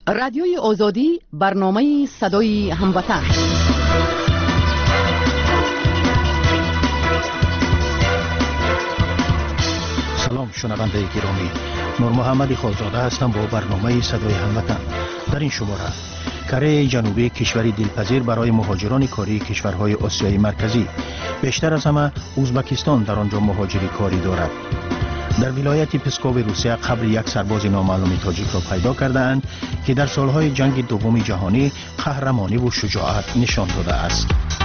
رادیوی آزادی برنامه صدای هموطن. سلام شنونده گرامی، نور محمد خالزاده هستم با برنامه صدای هموطن. در این شماره کره جنوبی کشوری دلپذیر برای مهاجران کاری کشورهای آسیای مرکزی، بیشتر از همه ازبکستان در آنجا مهاجری کاری دارد. در ولایت پسکو روسیه قبر یک سرباز نامعلوم تاجیک را پیدا کردند که در سالهای جنگ دوم جهانی قهرمانی و شجاعت نشان داده است.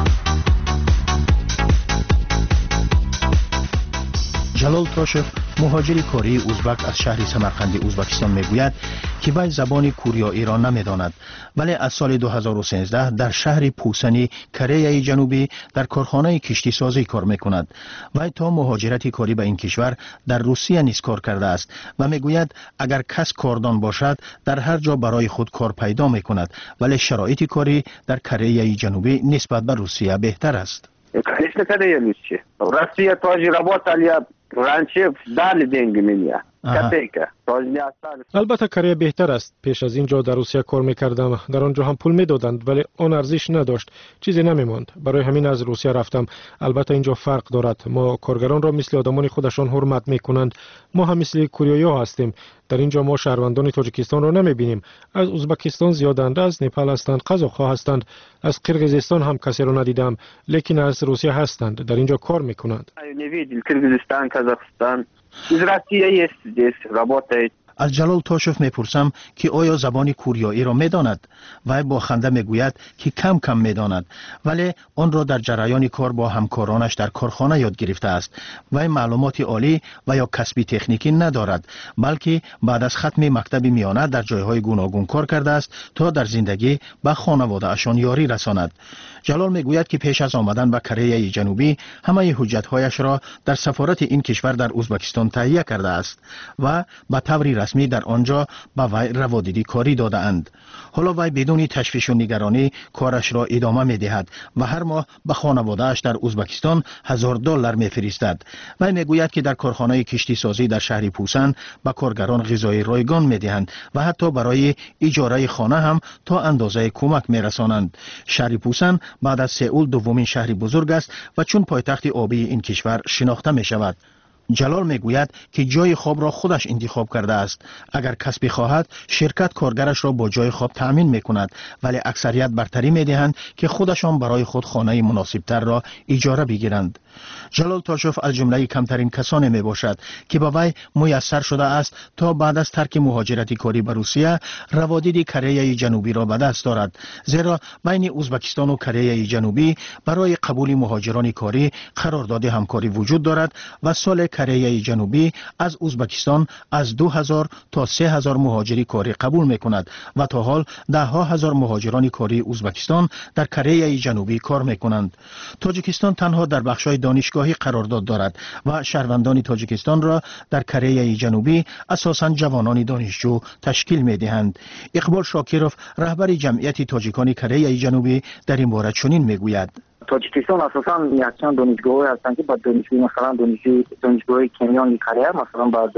جلال تاشف مهاجر کاری ازبک از شهر سمرقند ازبکستان میگوید که وی زبان کوریایی را نمیداند، ولی از سال 2013 در شهر پوسنی کره جنوبی در کارخانه کشتی سازی کار میکند. وی تا مهاجرت کاری به این کشور در روسیه نیز کار کرده است و میگوید اگر کس کاردان باشد در هر جا برای خود کار پیدا میکند، ولی شرایط کاری در کره جنوبی نسبت به روسیه بهتر است. Конечно, Корея лучше. Россия тоже работали раньше, дали деньги мне. Копейка. Тоже не остались. البته کره بهتر است. پیش از اینجا در روسیه کار میکردم، در آنجا هم پول میدادند ولی آن ارزش نداشت، چیزی نمیماند. برای همین از روسیه رفتم. البته اینجا فرق دارد، ما کارگران را مثل آدمان خودشان حرمت میکنند، ما هم مثل کوریایی هستیم. در اینجا ما شهروندان تاجیکستان را نمیبینیم، از ازبکستان زیادند، از نپال هستند، قزاق‌ها هستند، از قرقیزستان هم کسی را ندیدم، لیکن از روسیه هستند، در اینجا کار میکنند. Кыргызстан, Казахстан. Из России есть здесь, работает. از جلال تاشف میپرسم که آیا زبان کوریایی را میداند؟ وی با خنده میگوید که کم کم میداند، ولی آن را در جریان کار با همکارانش در کارخانه یاد گرفته است. وی معلومات عالی و یا کسبی تکنیکی ندارد، بلکه بعد از ختم مکتب میانه در جایهای گوناگون کار کرده است تا در زندگی به خانواده اشان یاری رساند. جلال میگوید که پیش از آمدن به کره جنوبی همه حجت‌هایش را در سفارت این کشور در ازبکستان تهیه کرده است و به طور رسمی در آنجا به وی روادیدی کاری داده اند. حالا وی بدون تشویش و نگرانی کارش را ادامه می‌دهد و هر ماه به خانواده‌اش در ازبکستان $1000 می‌فرستد. وی میگوید که در کارخانه کشتی سازی در شهر پوسن به کارگران غذای رایگان می‌دهند و حتی برای اجاره خانه هم تا اندازه کمک می‌رسانند. شهر پوسن بعد از سئول دومین شهر بزرگ است و چون پایتخت آبی این کشور شناخته می‌شود. جلال میگوید که جای خواب را خودش انتخاب کرده است. اگر کس بخواهد شرکت کارگرش را با جای خواب تأمین میکند، ولی اکثریت برتری میدهند که خودشان برای خود خانه مناسبتر را اجاره بگیرند. جلال تاشف از جمله کمترین کسانی می باشد که به وی میسر شده است تا بعد از ترک مهاجرت کاری به روسیه روادید کره جنوبی را به دست دارد، زیرا بین ازبکستان و کره جنوبی برای قبول مهاجران کاری قرارداد همکاری وجود دارد و سال کره جنوبی از ازبکستان از 2000 تا 3000 مهاجری کاری قبول می کند و تا حال 10,000 مهاجران کاری ازبکستان در کره جنوبی کار می کنند. تاجیکستان تنها در بخش‌های دانشگاهی قرارداد دارد و شهروندان تاجیکستان را در کره جنوبی اساساً جوانان دانشجو تشکیل می دهند. اقبال شاکیروف رهبر جمعیت تاجیکان کره جنوبی در این باره چنین می گوید: تاجیکستان اساساً یکچند دانشگاه هستند که با دانشجوی مثلا دانشگاه کنیان کره مثلا با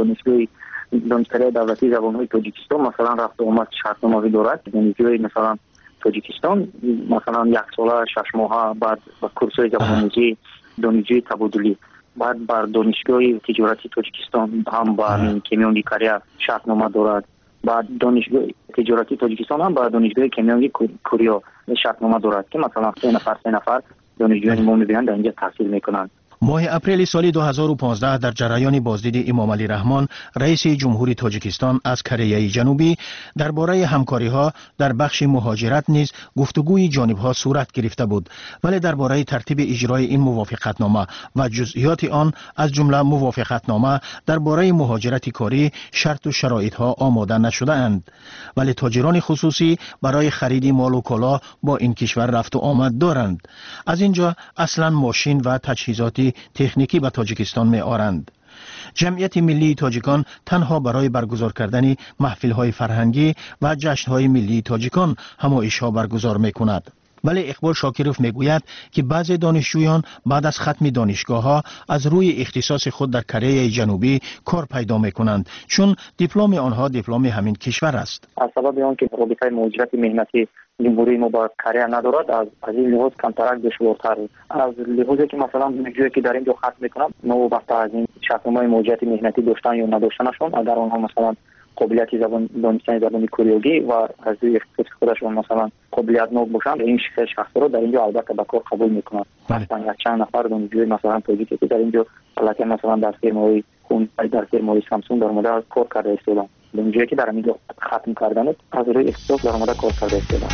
دانشگاه دولتی زبان‌های تاجیکستان مثلا رفت و آمد شرطنامه دارد. دانشجوی مثلا تاجیکستان مثلا یک ساله 6 ماهه بعد با کورس‌های زبان‌آموزی دانشجوی تبادلی بعد بر دانشگاه تجارتی تاجیکستان هم با کنیان کره شرطنامه دارد. بعد دانشگاه تجارتی تاجیکستان هم با دانشگاه کنیان کره شرطنامه دارد که مثلا 3 نفر دانشجویان ما می‌بینند در اینجا تحصیل می‌کنند. ماه اپریل سال 2015 در جریان بازدید امام علی رحمان رئیس جمهوری تاجیکستان از کره جنوبی درباره همکاری‌ها در بخش مهاجرت نیز گفتگوی جانب‌ها صورت گرفته بود، ولی درباره ترتیب اجرای این موافقتنامه و جزئیات آن از جمله موافقتنامه درباره مهاجرت کاری شرط و شرایط‌ها آماده نشده اند. ولی تاجران خصوصی برای خرید مال و کالا با این کشور رفت و آمد دارند. از اینجا اصلاً ماشین و تجهیزات تکنیکی به تاجیکستان می آرند. جمعیت ملی تاجیکان تنها برای برگزار کردن محفل‌های فرهنگی و جشن‌های ملی تاجیکان همایش‌ها برگزار می‌کند. ولی اقبال شاکروف میگوید که بعضی دانشجویان بعد از ختم دانشگاه‌ها از روی اختصاص خود در کره جنوبی کار پیدا می‌کنند، چون دیپلم آنها دیپلم همین کشور است. از سبب آنکه رابطه مهاجرت مهنتی جمهوری ما با کره ندارد، از این لحاظ کمترک دشوارتر است. از لحاظی که مثلا دانشجویی که در اینجا ختم می‌کنند نوبت از این شرطنامه مهاجرت مهنتی داشتن یا نداشتنشون، اگر آنها مثلا قابلیت دانستن زبان کوریایی و از اختصاص خودشون مثلا قابلیت ناک باشند، این شخصا رو در اینجا البته به کار قبول میکنند. مثلا چند نفر دانشجوی مثلا تاجیکی که در اینجا حالت مثلا در فیرم‌های خون در فیرم‌های سامسونگ در مورد کار کرده استادن، دانشجویی که در اینجا ختم کردن از روی اختصاص در مورد کار کرده استادن.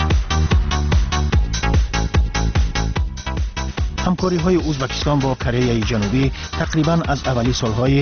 همکاری‌های ازبکستان با کره جنوبی تقریباً از اولی سال‌های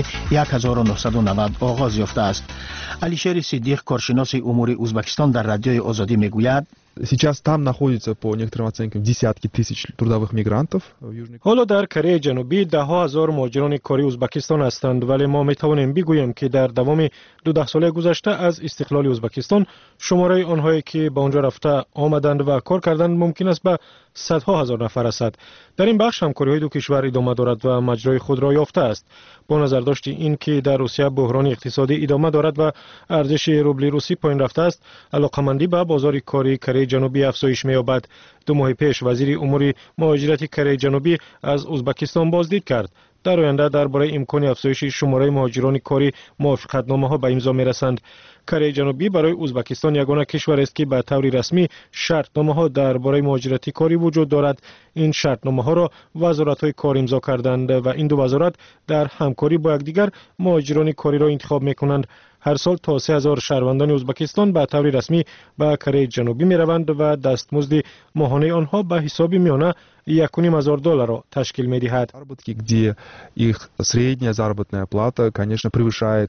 1990 آغاز یافته است. علیشیر صدیق، کارشناس امور ازبکستان، در رادیوی آزادی میگوید Сейчас там находится по некоторым оценкам десятки тысяч трудовых мигрантов в Южной Корее. حالا در کره جنوبی ده ها هزار مهاجران کاری ازبکستان هستند، ولی ما میتوانیم بگوییم که در دوام 12 ساله گذشته از استقلال ازبکستان شماره آنهایی که به آنجا رفته آمدند و کار کردند ممکن است به صدها هزار نفر رسد. در این بخش همکاری‌های دو کشور ادامه دارد و مجرای خود را یافته است. با نظر داشت این که در روسیه بحران اقتصادی ادامه دارد و ارزش روبل روسی پایین رفته است، علاقمندی به بازار کاری کره جنوبی افزایش می‌یابد. 2 ماه پیش وزیر امور مهاجرت کره جنوبی از ازبکستان بازدید کرد. در آینده درباره امکان افزایش شماره مهاجران کاری موافقتنامه‌ها به امضا می‌رسند. کره جنوبی برای ازبکستان یگانه کشور است که به طور رسمی شرطنامه‌ها درباره مهاجرت کاری وجود دارد. این شرطنامه‌ها را وزارت‌های کار امضا کردند و این دو وزارت در همکاری با یکدیگر مهاجران کاری را انتخاب می‌کنند. هر سال تا 3000 شهروندان ازبکستان به طور رسمی به کره جنوبی می‌روند و دستمزد ماهانه آنها به حساب میانه $1,500 را تشکیل می‌دهد. Заработки, где их средняя заработная плата, конечно, превышает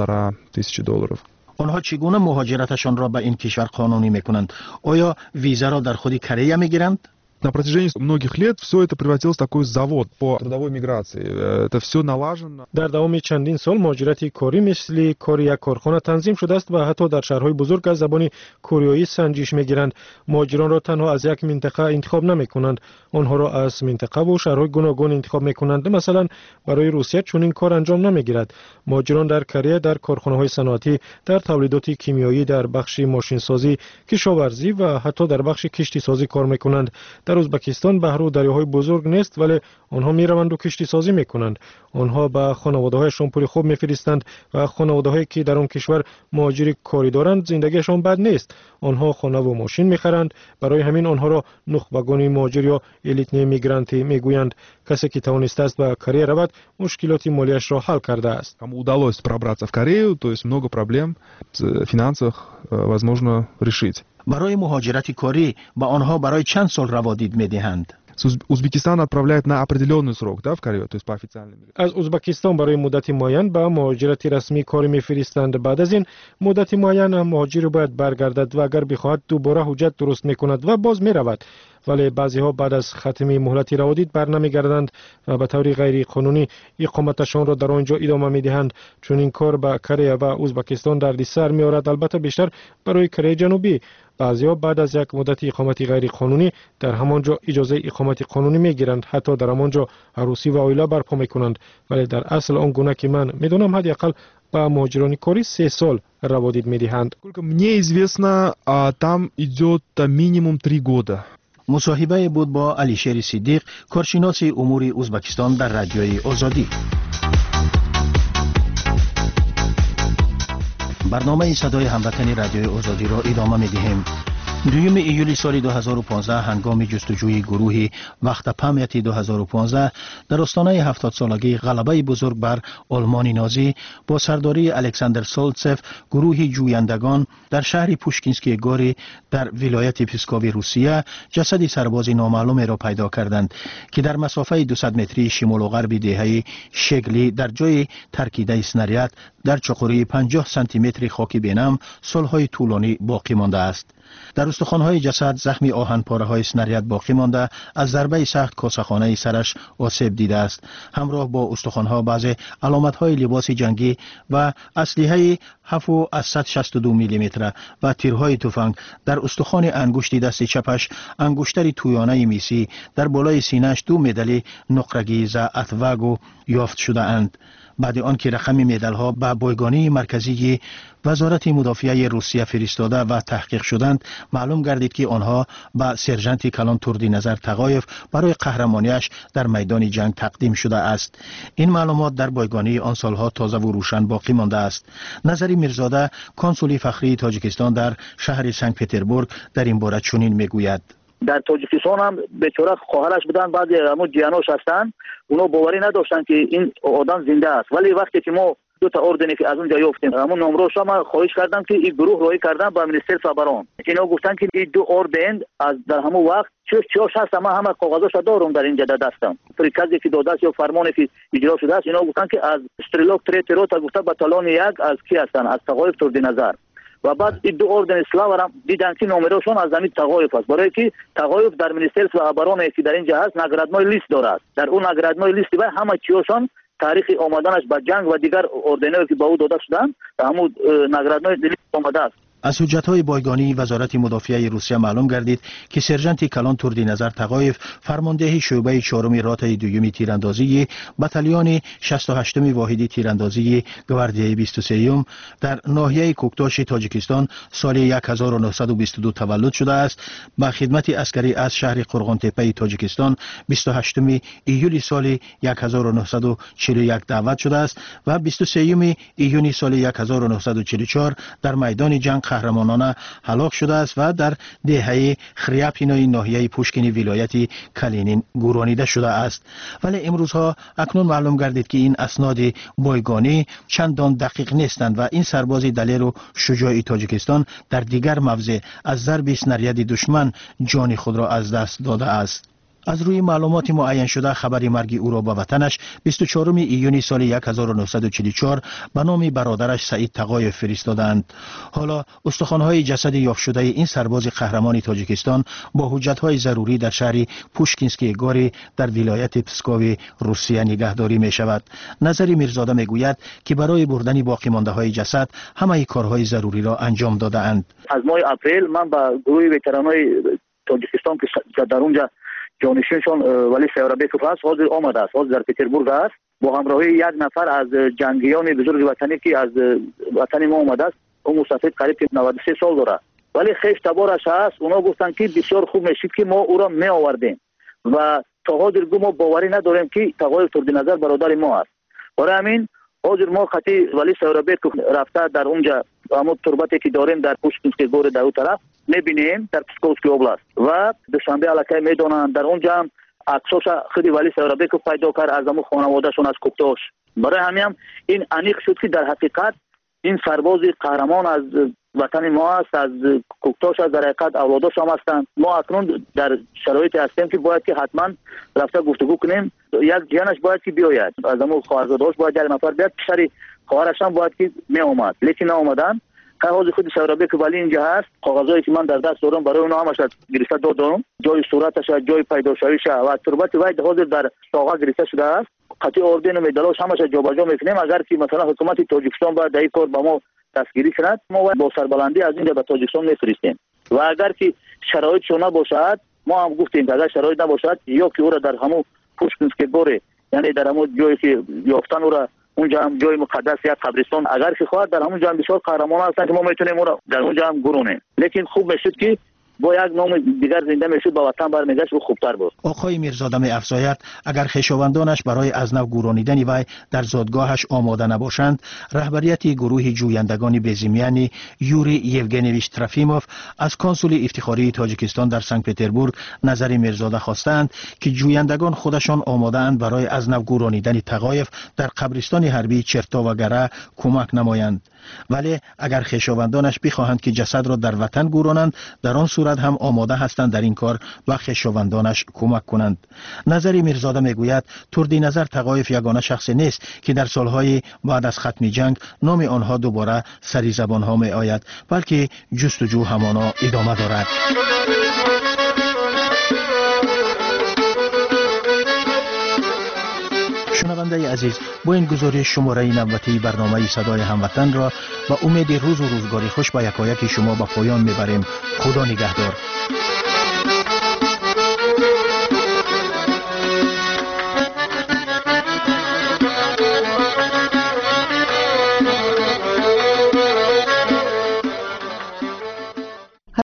$1500. آنها چگونه مهاجرتشان را به این کشور قانونی می‌کنند؟ آیا ویزا را در خود کره می‌گیرند؟ На протяжении многих лет все это превратилось в такой завод по трудовой миграции. Это все налажено. در دوام چندین سال مهاجرت کاری مثل کار یک کارخانه تنظیم شده است و حتی در شهرهای بزرگ از زبان کوریایی سنجش می‌گیرند. مهاجران را تنها از یک منطقه انتخاب نمی‌کنند، آنها را از منطقه و شهرهای گوناگون انتخاب می‌کنند. مثلا برای روسیه چون این کار انجام نمی‌گیرد. مهاجران در کره در کارخانه‌های صنعتی، در تولیدات کیمیایی، در بخش ماشینسازی، کشاورزی و حتی در بخش کشتیسازی کار می‌کنند. در ازبکستان بحر و دریاهای بزرگ نیست، ولی آنها میروند و کشتی سازی میکنند. آنها به خانواده‌هایشان پول خوب میفرستند و خانواده‌هایی که در آن کشور مهاجر کاری دارند زندگیشان بد نیست. آنها خانه و ماشین میخرند. برای همین آنها را نخبگان مهاجر یا الیت میگرانتی میگویند. کسی که توانسته است به کره رود مشکلات مالیش را حل کرده است. Кому удалось пробраться в Корею, то есть много проблем в финансах возможно решить. برای مهاجرت کاری با آنها برای چند سال روادید می‌دهند؟ Узбекистан отправляет на определенный срок, да, в Корею, то есть по официальным. از ازبکستان برای مدت معین به مهاجرت رسمی کاری میفرستند. بعد از این مدت معین مهاجر باید برگردد و اگر بخواهد دوباره حجت درست میکند و باز میرود. ولی بعضی ها بعد از ختم مهلت روادید برنمیگردند و به طور غیر قانونی اقامتشان را در آنجا ادامه میدهند. چون این کار به کره و ازبکستان دردسر میآورد، البته بیشتر برای کره جنوبی. بعضی‌ها بعد از یک مدت اقامت غیر قانونی در همانجا اجازه اقامت قانونی میگیرند، حتی در همانجا عروسی و عائله برپا میکنند. ولی در اصل آن گونه که من میدونم حداقل به مهاجران کاری 3 سال روادید میدهند. Сколько мне известно, там идет минимум 3 года. مصاحبه بود با علیشیر صدیق، کارشناس امور ازبکستان، در رادیوی آزادی. برنامه صدای هموطن رادیوی آزادی را ادامه می‌دهیم. 2 ایولی سال 2015 هنگام جستجوی گروه وقت پامیت 2015 در آستانه 70 سالگی غلبه بزرگ بر آلمان نازی با سرداری الکساندر سولتسف، گروه جویندگان در شهر پوشکینسکی گوری در ولایت پسکوی روسیه جسد سربازی نامعلوم را پیدا کردند که در مسافه 200 متری شمال و غرب دهه شگلی در جای ترکیده اسنریات در چقوری 50 سانتی متری خاک بینم سالهای طولانی باقی مانده است. در استخوان‌های جسد زخم آهن‌پاره‌های اسنریات باقی مانده، از ضربه سخت کاسه‌خانه سرش آسیب دیده است. همراه با استخوان‌ها بعضی علامت‌های لباس جنگی و اسلحه هفو از 162 میلیمتر و تیرهای تفنگ در استخوان انگشت دست چپش، انگشتر تویانه میسی در بالای سینه‌اش 2 مدال نقرگی ز اتواگو یافت شده اند. بعد آنکه رقم مدال ها به بایگانی مرکزی وزارت مدافعه روسیه فرستاده و تحقیق شدند، معلوم گردید که آنها به سرژانت کلان تردینظر تقایف برای قهرمانیش در میدان جنگ تقدیم شده است. این معلومات در بایگانی آن سالها تازه و روشن باقی مانده است. نظری میرزاده، کنسول فخری تاجیکستان در شهر سنت پتربورگ، در این باره چنین میگوید: در تاجیکستان هم بیچاره خواهرش بودن، بعضی همون جیاناش هستن، اونا باوری نداشتن که این آدم زنده است. ولی وقتی که ما 2 تا اردنی که از اونجا یافتیم، همون نمره‌اش ما خواهش کردم که این گروه رای کردن با منیستر فبران، اینا گفتن که این 2 اردن از در همون وقت چیش هست، ما همه کاغذاش دارم در اینجا دستم، پریکازی که داده است یا فرمانی که اجرا شده است. اینا گفتن که از استریلوک تریترو تا گفته باتالون 1 از کی هستن، از تقایف تردینظر. و بعد این 2 اردن اسلاو را دیدن که نمرهشون از زمین تقایف است، برای که تقایف در منیستر فبران که در اینجا هست نگرادنای لیست دارد. در اون نگرادنای لیست و همه چیشون تاریخ آمدنش به جنگ و دیگر اردنایی که به او داده شدن همون نگرادنای لیست آمده است. از حجت‌های بایگانی وزارت مدافعه روسیه معلوم گردید که سرژانت کلان تردینظر تقایف، فرمانده شعبه 4 راتای 2 تیراندازی بتالیون 68 واحدی تیراندازی گواردیای 23 در ناحیه کوکتاش تاجیکستان سال 1922 تولد شده است. به خدمت عسکری از شهر قرغان تپه تاجیکستان 28 ایولی سال 1941 دعوت شده است و 23 ایونی سال 1944 در میدان جنگ قهرمانانه هلاک شده است و در دهه خریاپینای ناحیه پوشکین ولایت کالینین گورانیده شده است. ولی امروزها اکنون معلوم گردید که این اسناد بایگانی چندان دقیق نیستند و این سرباز دلیر و شجاع تاجیکستان در دیگر موضع از ضرب سناریاد دشمن جان خود را از دست داده است. از روی معلومات معین شده خبر مرگ او را به وطنش 24 ایونی سال 1944 به نام برادرش سعید تقایف فرستادند. حالا استخوان‌های جسد یافت شده این سرباز قهرمان تاجیکستان با حجت‌های ضروری در شهر پوشکینسکی گوری در ولایت پسکاو روسیه نگهداری می شود. نظری میرزاده میگوید که برای بردن باقی مانده‌های جسد همه کارهای ضروری را انجام داده اند. از ماه اپریل من با گروه وترانای تاجیکستان که در اونجا جانشینشون ولی سیاربیکوف هست حاضر آمده است، حاضر در پتربورگ است با همراهی 1 نفر از جنگیان بزرگ وطنی که از وطن ما آمده است. اون مسافر قریب 93 سال داره ولی خیش تبارش هست. اونا گفتن که بسیار خوب میشید که ما او را می آوردیم و تا حاضر ما باوری نداریم که تقایف تردینظر برادر ما است. برای همین حاضر ما خطی ولی سیاربیکوف رفته در اونجا همون تربتی که داریم در پوشکینسکی گور در اون طرف میبینیم در پسکوفسکی اوبلاست و دوشنبه علاقه میدونن در اونجا هم عکساش خودی ولی سیاربیکوف پیدا کرد از همون خانوادهشون از کوکتاش. برای همین هم این انیق شد که در حقیقت این سرباز قهرمان از وطن ما است، از کوکتاش از در حقیقت اولاداش هم هستند. ما اکنون در شرایطی هستیم که باید که حتما رفته گفتگو کنیم. یک جیانش باید که بیاید، از همون خواهرزادهاش باید یک نفر بیاد، پسر خواهرش هم باید که می اومد لیکن ناومدن. کاغذ خود سیاربیکوف ولی اینجا هست، کاغذایی که من در دست دارم برای اونها همش گرفته دادم، جای صورتش جای پیداشویش و تربت وای حاضر در ساغا گرفته شده است. قطعی اردن و مدالش همش جابجا میکنیم. اگر که مثلا حکومت تاجیکستان باید این کار با ما دستگیری کند ما با سربلندی از اینجا به تاجیکستان میفرستیم و اگر که شرایط شونه باشد ما هم گفتیم که اگر شرایط نباشد یا که او را در همون پوشکینسکی گوره یعنی در همون جایی که یافتن او را اونجا هم جای مقدس یا قبرستان اگر که خواهد در همونجا هم بسیار قهرمان هستن که ما میتونیم او را در اونجا هم گرونیم. لیکن خوب میشد که با یک نام دیگر زنده میشد با وطن برمیگشت و خوبتر بود. آقای میرزاده می افزاید اگر خویشاوندانش برای از نو گورانیدن وی در زادگاهش آماده نباشند، رهبریت گروه جویندگان بزیمیانی یوری یوگنیویچ ترافیموف از کنسول افتخاری تاجیکستان در سنت پتربورگ نظر میرزاده خواستند که جویندگان خودشان آماده اند برای از نو گورانیدن تقایف در قبرستان حربی چرتا و گره کمک نمایند. ولی اگر خویشاوندانش بخواهند که جسد را در وطن گورانند، در آن صورت هم آماده هستند در این کار و خویشاوندانش کمک کنند. نظری میرزاده میگوید تردینظر تقایف یگانه شخصی نیست که در سالهای بعد از ختم جنگ نام آنها دوباره سری زبانها می آید، بلکه جستجو همانا ادامه دارد. شنونده عزیز، با این گزارش شماره نوبتی برنامه صدای هموطن را با امید روز و روزگاری خوش با یکایک شما به پایان میبریم. خدا نگهدار.